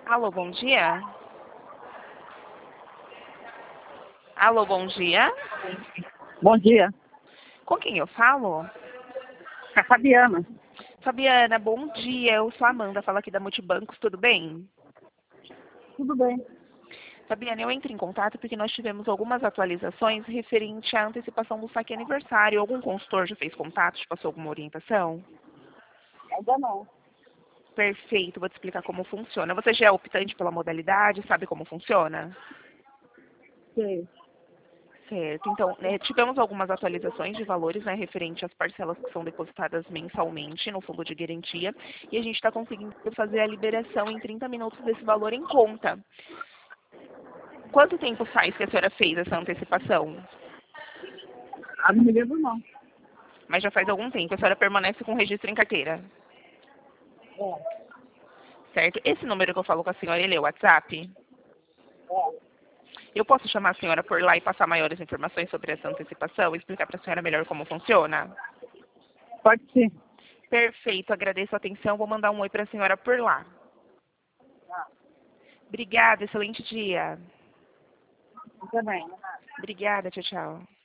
Alô, bom dia? Alô, bom dia? Bom dia. Com quem eu falo? É a Fabiana. Fabiana, bom dia. Eu sou a Amanda, falo aqui da Multibancos, tudo bem? Tudo bem. Fabiana, eu entro em contato porque nós tivemos algumas atualizações referente à antecipação do saque aniversário. Algum consultor já fez contato, te passou alguma orientação? Ainda não. Perfeito, vou te explicar como funciona. Você já é optante pela modalidade, sabe como funciona? Sei. Certo. Então, tivemos algumas atualizações de valores, né, referente às parcelas que são depositadas mensalmente no fundo de garantia, e a gente está conseguindo fazer a liberação em 30 minutos desse valor em conta. Quanto tempo faz que a senhora fez essa antecipação? Ah, não me lembro não. Mas já faz algum tempo. A senhora permanece com registro em carteira, É. certo? Esse número que eu falo com a senhora, ele é o WhatsApp? É. Eu posso chamar a senhora por lá e passar maiores informações sobre essa antecipação e explicar para a senhora melhor como funciona? Pode ser. Perfeito, agradeço a atenção. Vou mandar um oi para a senhora por lá. Ah, Obrigada, excelente dia. também. Obrigada, tchau, tchau.